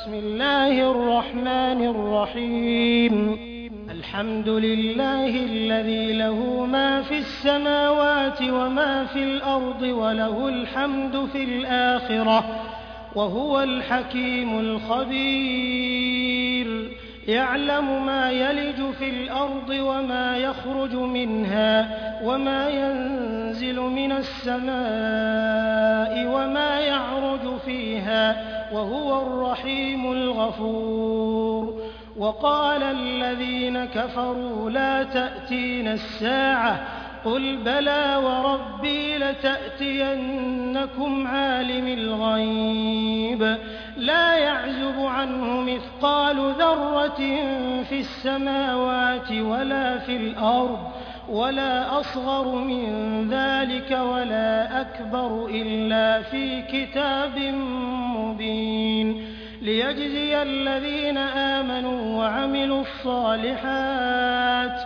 بسم الله الرحمن الرحيم الحمد لله الذي له ما في السماوات وما في الأرض وله الحمد في الآخرة وهو الحكيم الخبير يعلم ما يلج في الأرض وما يخرج منها وما ينزل من السماء وما يعرج فيها وهو الرحيم الغفور وقال الذين كفروا لا تأتينا الساعة قل بلى وربي لتأتينكم عالم الغيب لا يعزب عنه مثقال ذرة في السماوات ولا في الأرض ولا أصغر من ذلك ولا أكبر إلا في كتاب مبين ليجزي الذين آمنوا وعملوا الصالحات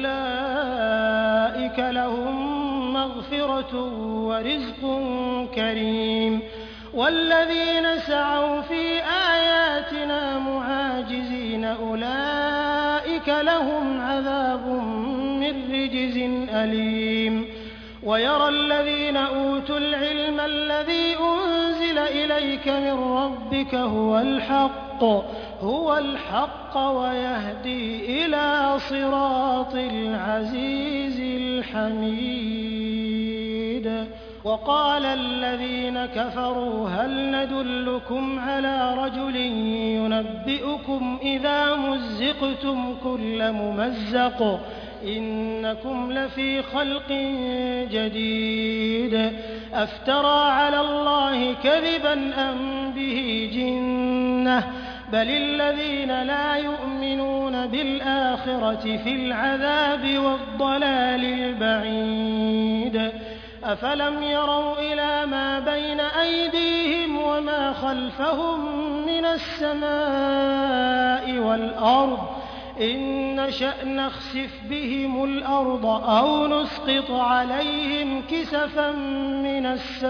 أولئك لهم مغفرة ورزق كريم والذين سعوا في آياتنا معاجزين أولئك لهم عذاب من رجز أليم ويرى الذين أوتوا العلم الذي أنزل إليك من ربك هو الحق ويهدي إلى صراط العزيز الحميد وقال الذين كفروا هل ندلكم على رجل ينبئكم إذا مزقتم كل ممزق إنكم لفي خلق جديد أفترى على الله كذبا أم به جنة بل الذين لا يؤمنون بالآخرة في العذاب والضلال البعيد أفلم يروا إلى ما بين أيديهم وما خلفهم من السماء والأرض إن نشأ نخسف بهم الأرض أو نسقط عليهم كسفا من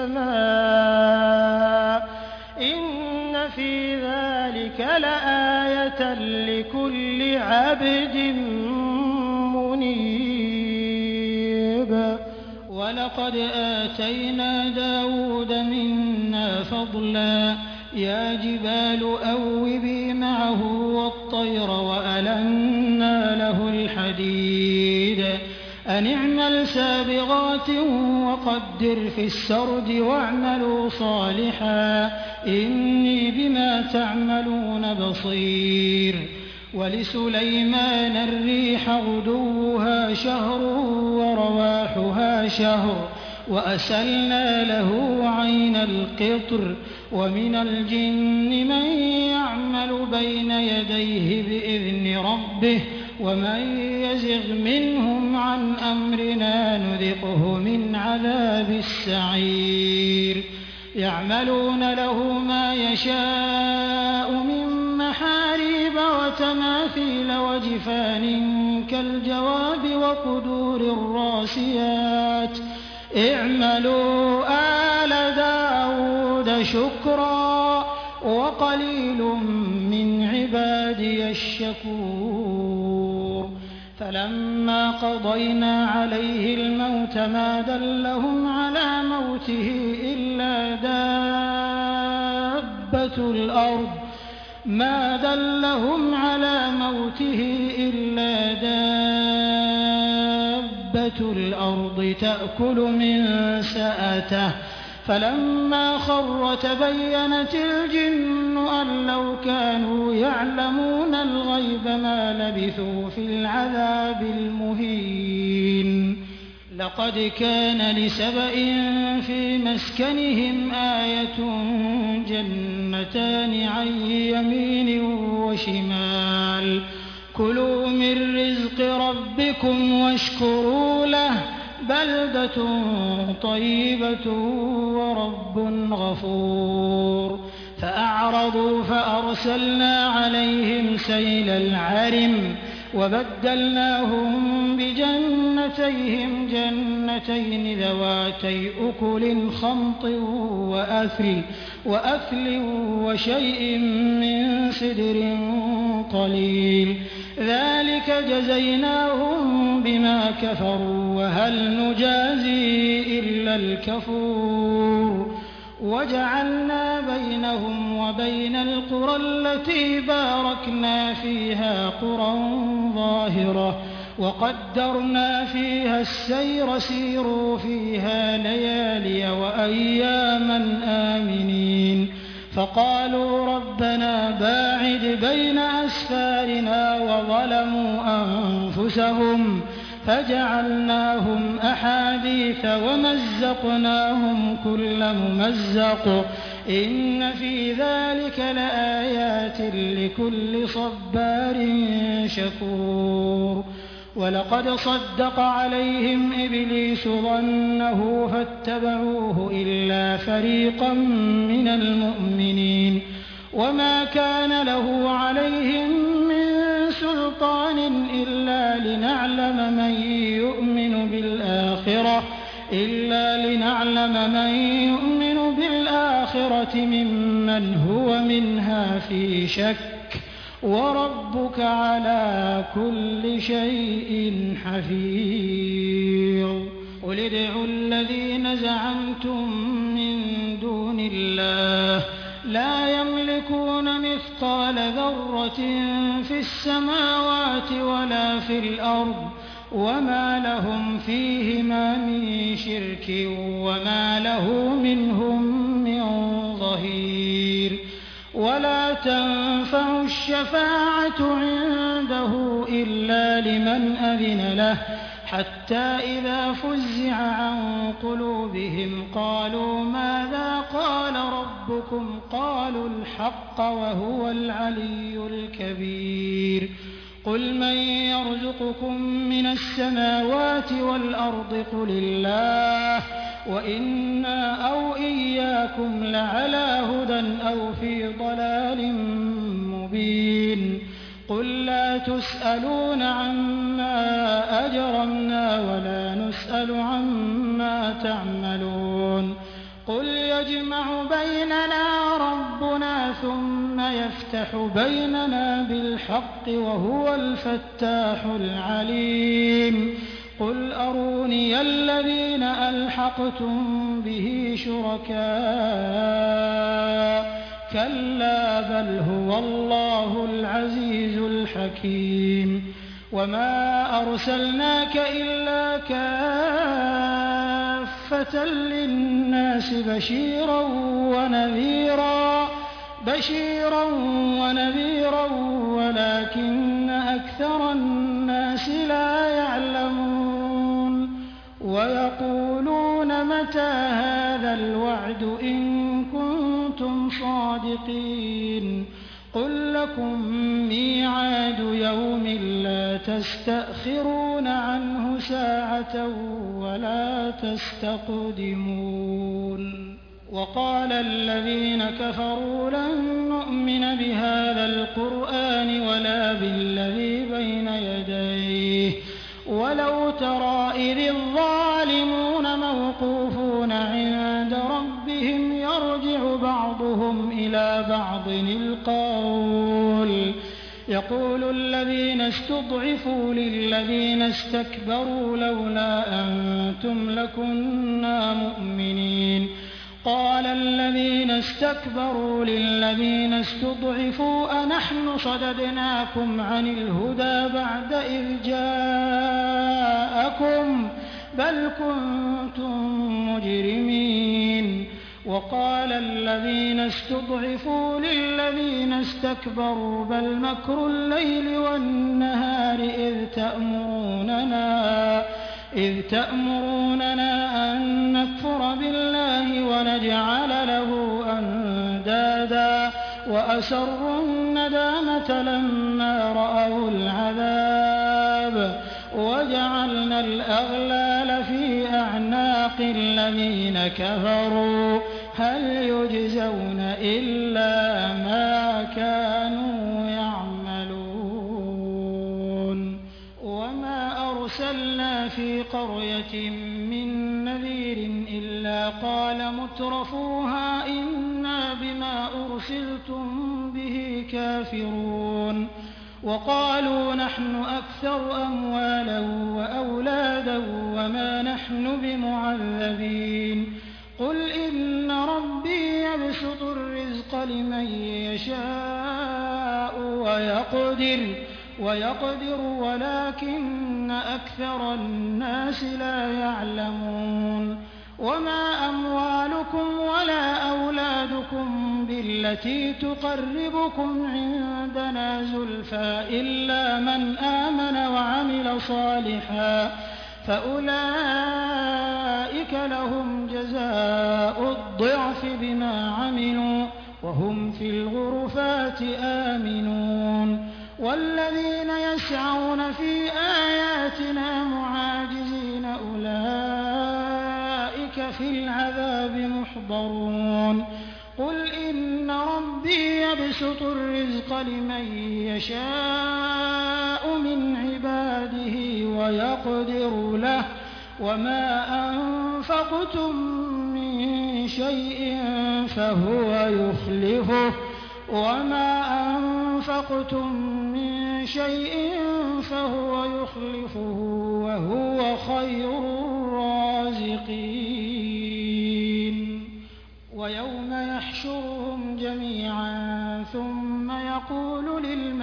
السماء إن في ذلك لآية لكل عبد منيب ولقد آتينا داود منا فضلا يا جبال أوبي معه والطير وألنا له الحديد أن اعمل سابغات وقدر في السرد واعملوا صالحا إني بما تعملون بصير ولسليمان الريح غدوها شهر ورواحها شهر وأسلنا له عين القطر ومن الجن من يعمل بين يديه بإذن ربه ومن يزغ منهم عن أمرنا نذقه من عذاب السعير يعملون له ما يشاء من محاريب وتماثيل وجفان كالجواب وقدور الراسيات اعملوا آل داود شكرا وقليل من عبادي الشكور فلما قضينا عليه الموت ما دلهم على موته إلا دابة الأرض تأكل من سأته فلما خر تبينت الجن أن لو كانوا يعلمون الغيب ما لبثوا في العذاب المهين لقد كان لسبإ في مسكنهم آية جنتان عن يمين وشمال كلوا من رزق ربكم واشكروا له بلدة طيبة ورب غفور فأعرضوا فأرسلنا عليهم سيل العرم وبدلناهم بجنتيهم جنتين ذواتي أكل خمط وأثل وشيء من سدر قليل ذلك جزيناهم بما كفروا وهل نجازي إلا الكفور وجعلنا بينهم وبين القرى التي باركنا فيها قرى ظاهرة وقدرنا فيها السير سيروا فيها ليالي وأياما آمنين فقالوا ربنا باعد بين أسفارنا وظلموا أنفسهم فجعلناهم أحاديث ومزقناهم كل ممزق إن في ذلك لآيات لكل صبار شكور ولقد صدق عليهم إبليس ظنه فاتبعوه إلا فريقا من المؤمنين وما كان له عليهم من سلطان إلا لنعلم من يؤمن بالآخرة ممن هو منها في شك وربك على كل شيء حفيظ قل ادعوا الذين زعمتم من دون الله لا يملكون مثقال ذرة في السماوات ولا في الأرض وما لهم فيهما من شرك وما له منهم من ظهير ولا تنفع الشفاعة عنده إلا لمن أذن له حتى إذا فزع عن قلوبهم قالوا ماذا قال ربكم قالوا الحق وهو العلي الكبير قل من يرزقكم من السماوات والأرض قل الله وإنا أو إياكم لعلى هدى أو في ضلال مبين قل لا تسألون عما أجرمنا ولا نسأل عما تعملون قل يجمع بيننا ربنا ثم يفتح بيننا بالحق وهو الفتاح العليم قل أروني الذين ألحقتم به شركاء كلا بل هو الله العزيز الحكيم وما أرسلناك إلا كافة للناس بشيرا ونذيرا ولكن أكثر الناس لا يعلمون ويقولون متى هذا الوعد إن كنتم صادقين قل لكم ميعاد يوم لا تستأخرون عنه ساعة ولا تستقدمون وقال الذين كفروا لن نؤمن بهذا القرآن ولا بالذي بين يديه ولو ترى إذ الظالمون موقوفون عند ربهم يرجع بعضهم إلى بعض القول يقول الذين استضعفوا للذين استكبروا لولا أنتم لكنا مؤمنين قال الذين استكبروا للذين استضعفوا أنحن صددناكم عن الهدى بعد إذ جاءكم بل كنتم مجرمين وقال الذين استضعفوا للذين استكبروا بل مكر الليل والنهار إذ تأمروننا أن نكفر بالله ونجعل له أندادا وأسروا الندامة لما رأوا العذاب وجعلنا الأغلال في أعناق الذين كفروا هل يجزون إلا ما كانوا يعملون وما أرسلنا في قرية من نذير إلا قال مترفوها إنا بما أرسلتم به كافرون وقالوا نحن أكثر أموالا وأولادا وما نحن بمعذبين قل إن ربي يبسط الرزق لمن يشاء ويقدر ولكن أكثر الناس لا يعلمون وما أموالكم ولا أولادكم بالتي تقربكم عندنا زلفى إلا من آمن وعمل صالحا فأولئك لهم جزاء الضعف بما عملوا وهم في الغرفات آمنون والذين يسعون في آياتنا معاجزين أولئك في العذاب محضرون قل إن ربي يبسط الرزق لمن يشاء من عباده ويقدر له وما أنفقتم من شيء فهو يخلفه وهو خير الرازقين ويوم يحشرهم جميعا ثم يقول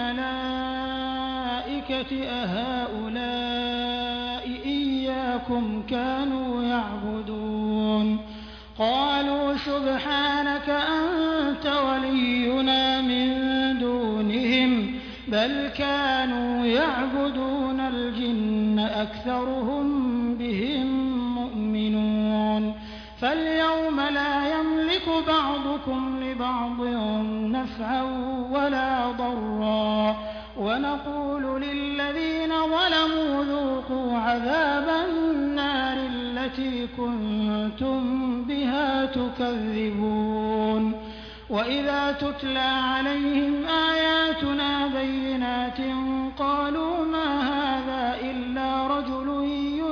للملائكة أهؤلاء إياكم كانوا يعبدون قالوا سبحانك أنت ولينا من دونهم بل كانوا يعبدون الجن أكثرهم بهم مؤمنون فاليوم لا يملك بعضكم لبعض نفعا ولا ضرا ونقول للذين ظلموا ذوقوا عذاب النار التي كنتم بها تكذبون وإذا تتلى عليهم آياتنا بينات قالوا ما هذا إلا رجل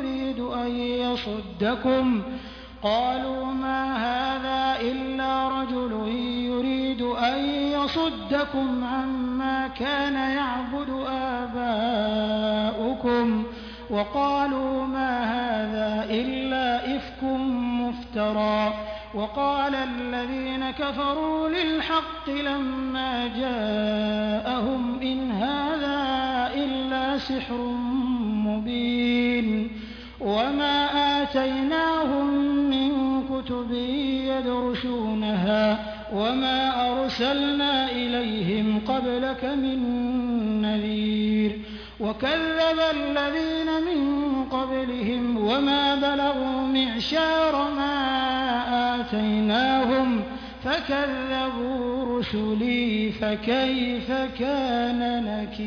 يريد أن يصدكم عما كان يعبد آباؤكم وقالوا ما هذا إلا إفك مفترى وقال الذين كفروا للحق لما جاءهم إن هذا إلا سحر مبين وما آتيناهم من كتب يدرسونها وما أرسلنا إليهم قبلك من نذير وكذب الذين من قبلهم وما بلغوا معشار ما آتيناهم فكذبوا رسلي فكيف كان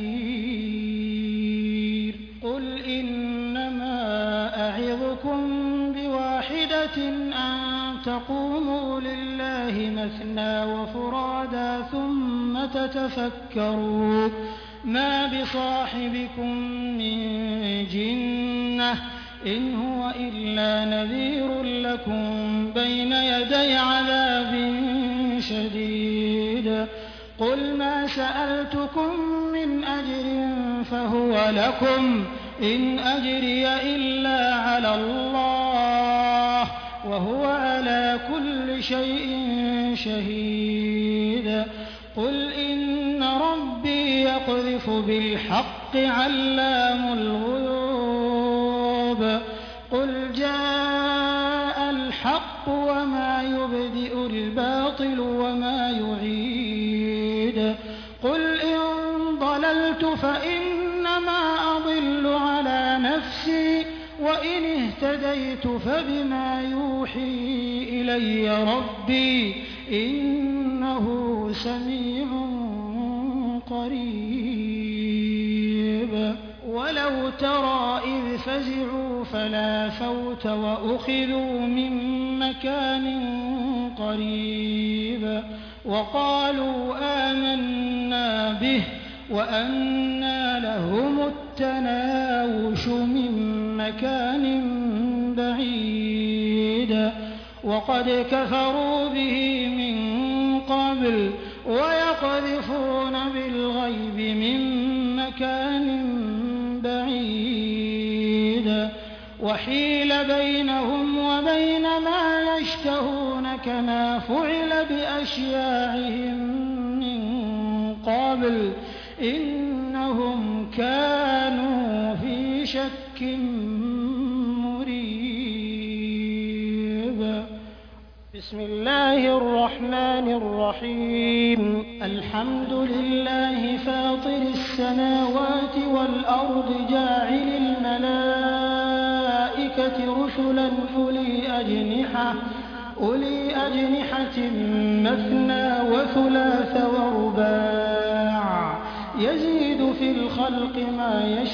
نكير قل إنما أعظكم بواحدة أن تقوموا لله مثنى وفرادا ثم تتفكروا ما بصاحبكم من جنة إن هو إلا نذير لكم بين يدي عذاب شديد قل ما سألتكم من أجر فهو لكم إن أجري إلا على الله وهو على كل شيء شهيد قل إن ربي يقذف بالحق علام الغيوب قل جاء الحق وما يبدئ الباطل وما يعيد قل إن ضللت فإنما أضل على نفسي وإن اهتديت فبما يوحي إلي ربي إنه سميع قريب ولو ترى إذ فزعوا فلا فوت وأخذوا من مكان قريب وقالوا آمنا به وأنى لهم التناوش من مكان بعيد وقد كفروا به من قبل ويقذفون بالغيب من مكان بعيد وحيل بينهم وبين ما يشتهون كما فعل بأشياعهم من قبل إنهم كانوا في شك مريب. بسم الله الرحمن الرحيم. الحمد لله فاطر السماوات والأرض جاعل الملائكة رسلا أولي أجنحة مثنى وثلاث ورباع يزيد في الخلق ما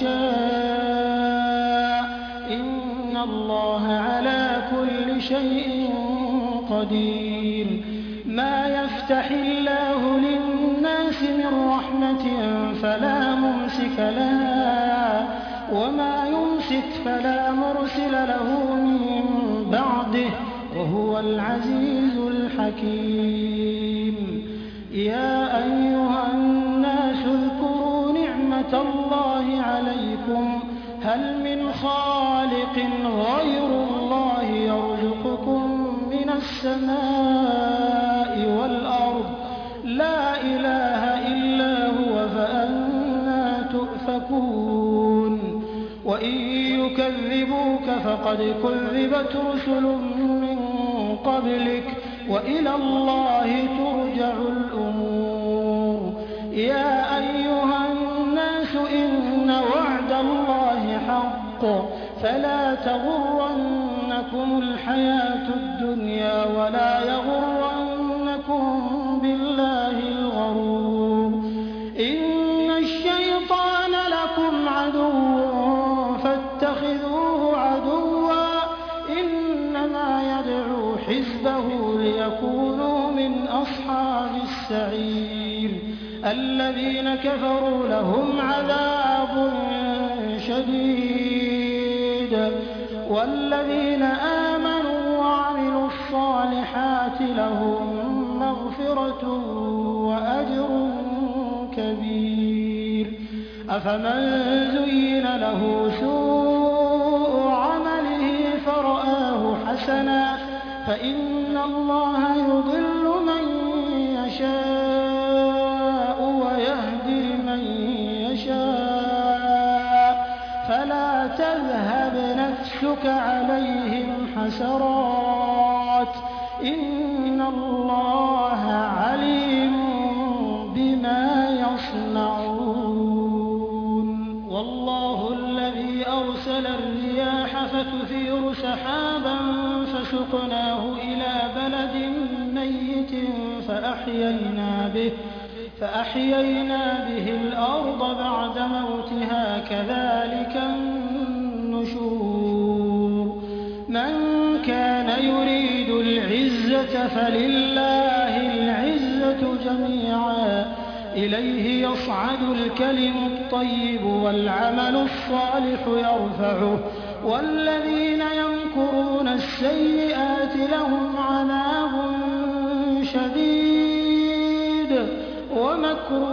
يشاء إن الله على كل شيء قدير. ما يفتح الله للناس من رحمة فلا ممسك لها وما يمسك فلا مرسل له من بعده وهو العزيز الحكيم. يا أيها الناس اذكروا نعمة الله عليكم هل من خالق غير الله يرزقكم من السماء والأرض لا إله إلا هو فأنى تؤفكون. وإن يكذبوك فقد كذبت رسل من قبلك وإلى الله ترجع الأمور. يا أيها الناس إن وعد الله حق فلا تغرنكم الحياة الدنيا ولا يغرنكم بالله الغرور. إن الشيطان لكم عدو فاتخذوه عدوا إنما يدعو حزبه ليكونوا من أصحاب السعير. الذين كفروا لهم عذاب شديد والذين آمنوا وعملوا الصالحات لهم مغفرة وأجر كبير. أفمن زين له سوء عمله فرآه حسنا فإن الله يضل من يشاء ويهدي من يشاء فلا تذهب نفسك عليهم حسرات إن الله عليم بما يصنعون. والله الذي أرسل الرياح فتثير سحابا فسقناه إلى بلد ميت فأحيينا به الأرض بعد موتها كذلك النشور. من كان يريد العزة فلله العزة جميعا إليه يصعد الكلم الطيب والعمل الصالح يرفعه والذين يمكرون السيئات لهم عذاب شديد ومكر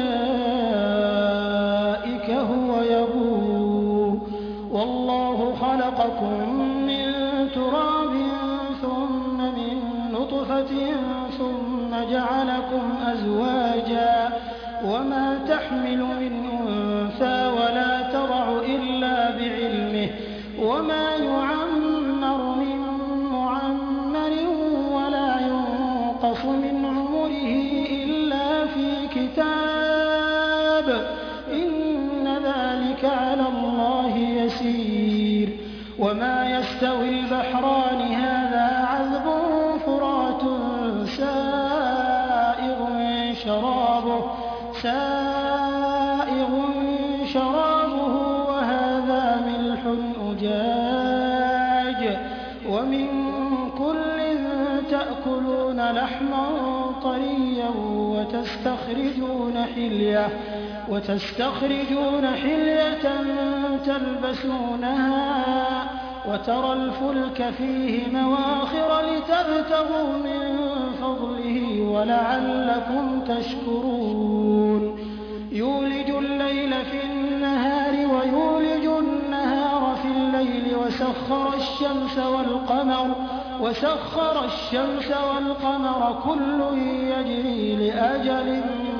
أولئك هو يبور. والله خلقكم من تراب ثم من نطفة ثم جعلكم أزواجا وما تحمل من أنثى ولا تضع إلا بعلمه وما يعمر من معمر ولا ينقص من عمره إلا في كتاب إن ذلك على الله يسير. وما يستوي البحران هذا عذب فرات سائغ شرابه وهذا ملح أجاج ومن كل تأكلون لحما طريا وتستخرجون حلية تلبسونها وترى الفلك فيه مواخر لتبتغوا من فضله ولعلكم تشكرون يولج الليل في النهار ويولج النهار في الليل وسخر الشمس والقمر كل يجري لأجل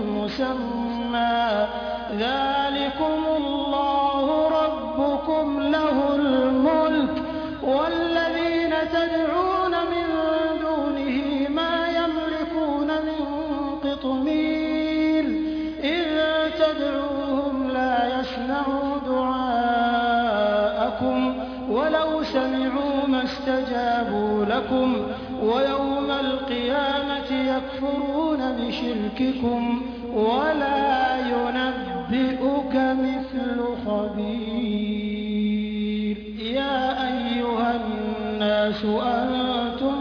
مسمى ذلكم الله ربكم له الملك والذين تدعون من دونه ما يملكون من قطمير إن تدعوهم لا يسمعوا دعاءكم ولو سمعوا ما استجابوا لكم ويوم القيامة يكفرون بشرككم ولا ينبئك مثل خبير يا أيها الناس أنتم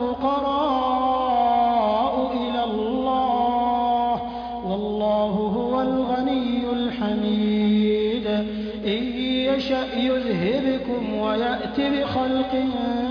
الفقراء إلى الله والله هو الغني الحميد إن يشأ يذهبكم ويأت بخلق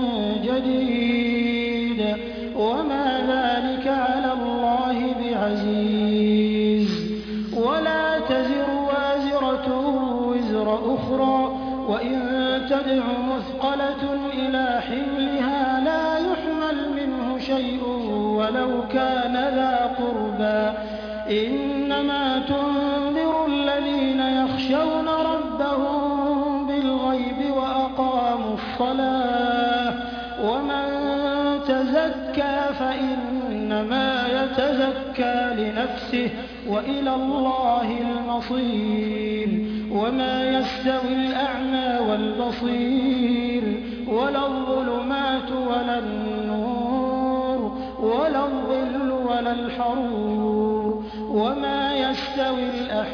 جديد وما ذلك على الله بعزيز ولا تزر وازرة وزر أخرى وإن تدع مثقلة إلى حملها لا يحمل منه شيء ولو كان ذا قربى إنما تنذر الذين يخشون ربهم بالغيب وأقاموا الصلاة ومن تزكى فإنما يتزكى لنفسه وإلى الله المصير وما يستوي الأعمى والبصير ولا الظلمات ولا النور ولا الظل ولا الحرور وما يستوي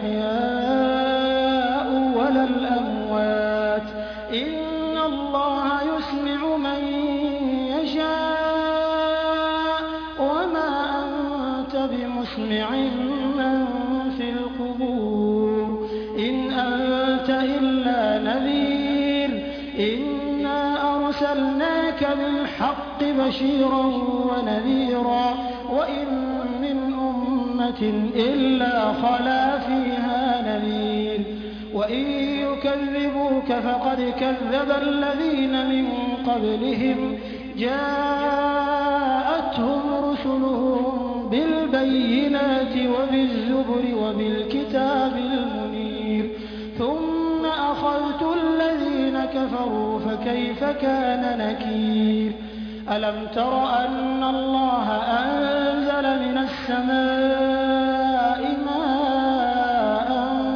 الأحياء ولا الأموات إن الله يسمع من يشاء وما أنت بمسمع من في القبور إن أنت إلا نذير إنا أرسلناك بالحق بشيرا ونذيرا وإن من أمة إلا خلا فيها نذير وإن يكذبوك فقد كذب الذين من قبلهم جاءتهم رسلهم بالبينات وبالزبر وبالكتاب المنير ثم أخذت الذين كفروا فكيف كان نكير ألم تر أن الله أنزل من السماء ماء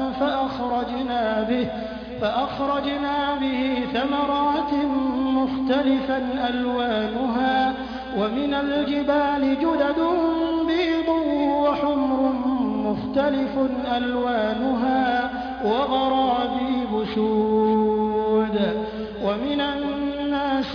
فأخرجنا به ثمرات مختلفا ألوانها ومن الجبال جدد بيض وحمر مختلف ألوانها وغرابيب سود ومن الناس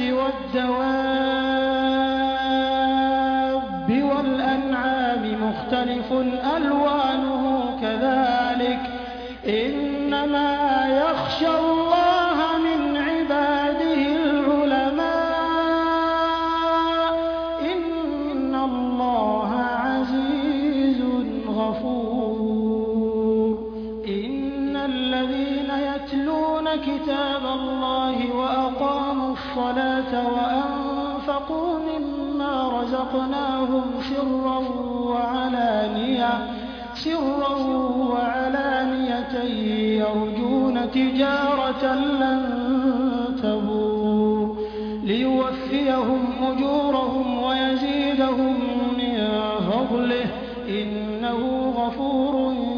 والدواب والأنعام مختلف ألوانه كذلك إنما يخشى الله من عباده العلماء إن الله عزيز غفور إن الذين يتلون كتاب الله وأقاموا الصلاة وأنفقوا مما رزقناهم سرا وعلانية يرجون تجارة لن تبور ليوفيهم أجورهم ويزيدهم من فضله إنه غفور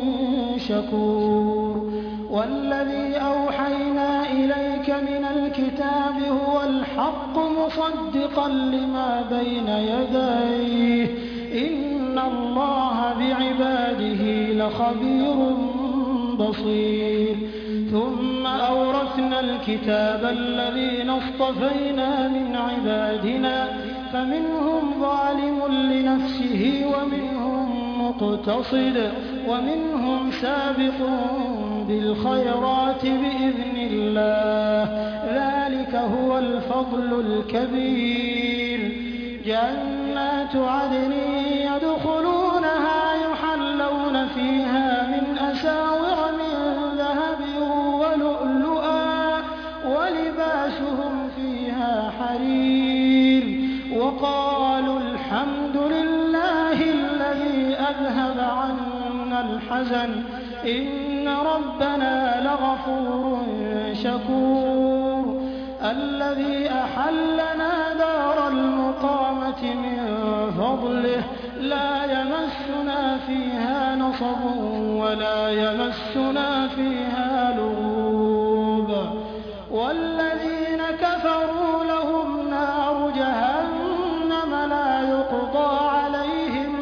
شكور والذي أوحينا إليك من الكتاب هو الحق مصدقا لما بين يديه إن الله بعباده لخبير بصير ثم أورثنا الكتاب الذين اصطفينا من عبادنا فمنهم ظالم لنفسه ومنهم مقتصد ومنهم سابق بالخيرات بإذن الله ذلك ذلك هو الفضل الكبير. جنات عدن يدخلونها يحلون فيها من أساور من ذهب ولؤلؤا ولباسهم فيها حرير. وقالوا الحمد لله الذي أذهب عنا الحزن إن ربنا لغفور شكور. الذي أحلنا دار المقامة من فضله لا يمسنا فيها نصب ولا يمسنا فيها لغوب. والذين كفروا لهم نار جهنم لا يقضى عليهم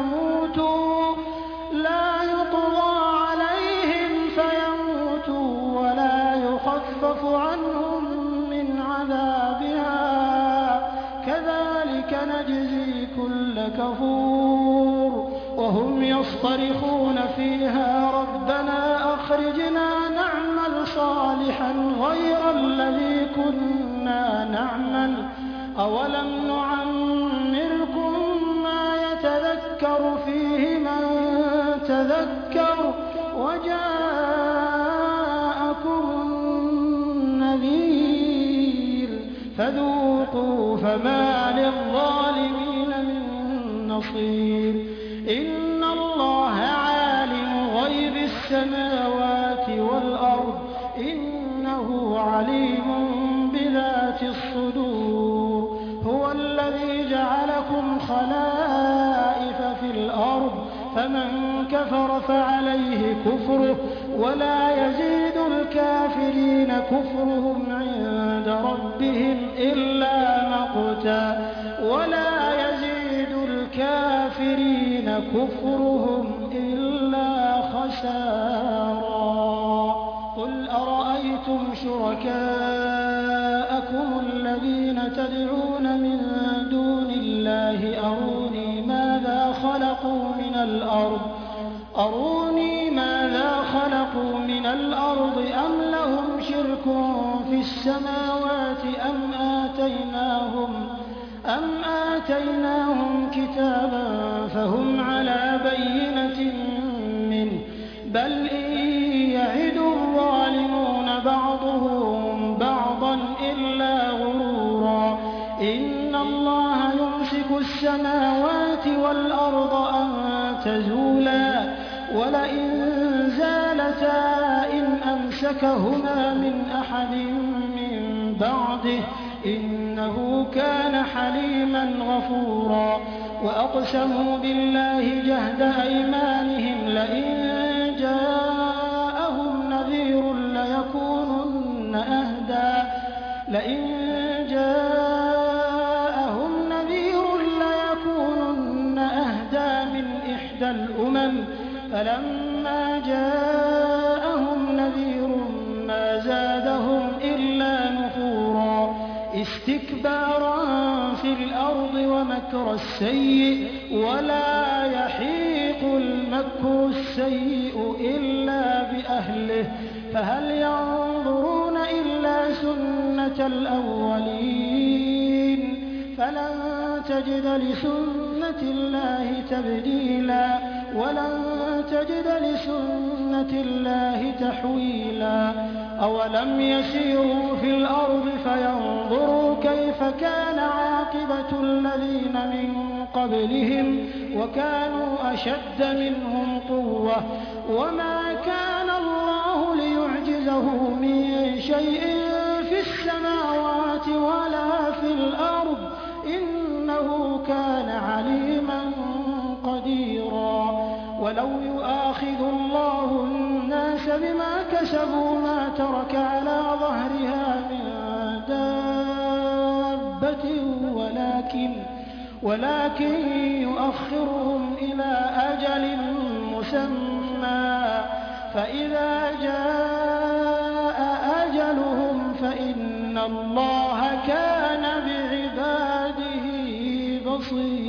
فيموتوا ولا يخفف عنهم من عذابها كذلك نجزي كل كفور. وهم يصطرخون فيها ربنا أخرجنا نعمل صالحا غير الذي كنا نعمل أولم نعمركم ما يتذكر فيه من تذكر وجاءكم النذير فذوقوا فما للظالمين من نصير. إن الله عالم غيب السماوات والأرض إنه عليم بذات الصدور. هو الذي جعلكم خلائف في الأرض فمن كفر فعليه كفره ولا يزيد الكافرين كفرهم عند ربهم إلا مقتا خسارا. قل أرأيتم شركاءكم الذين تدعون من دون الله أروني ماذا خلقوا من الأرض أم لهم شرك في السماوات أم آتيناهم كتابا فهم على بينة منه بل إن يعد الظالمون بعضهم بعضا إلا غرورا. إن الله يمسك السماوات والأرض أن تزولا ولئن زالتا إن أمسكهما من أحد من بعده إنه كان حليما غفورا. وأقسموا بالله جهد أيمانهم لئن جاءهم نذير ليكونن أهدى من إحدى الأمم فلما جاءهم نذير ما زادهم إلا نفورا. استكبارا في الأرض ومكر السيء ولا يحيق المكر السيء إلا بأهله فهل ينظرون إلا سنة الأولين فلن تجد لسنة الله تبديلا ولن تجد لسنة الله تحويلا. أولم يسيروا في الأرض فينظروا كيف كان عاقبة الذين من قبلهم وكانوا أشد منهم قوة وما كان الله ليعجزه من شيء في السماوات ولا في الأرض إنه كان عليما قديرا. ولو يؤاخذ الله الناس بما كسبوا ما ترك على ظهرها من دابة ولكن يؤخرهم إلى أجل مسمى فإذا جاء أجلهم فإن الله كان بعباده بصيرا.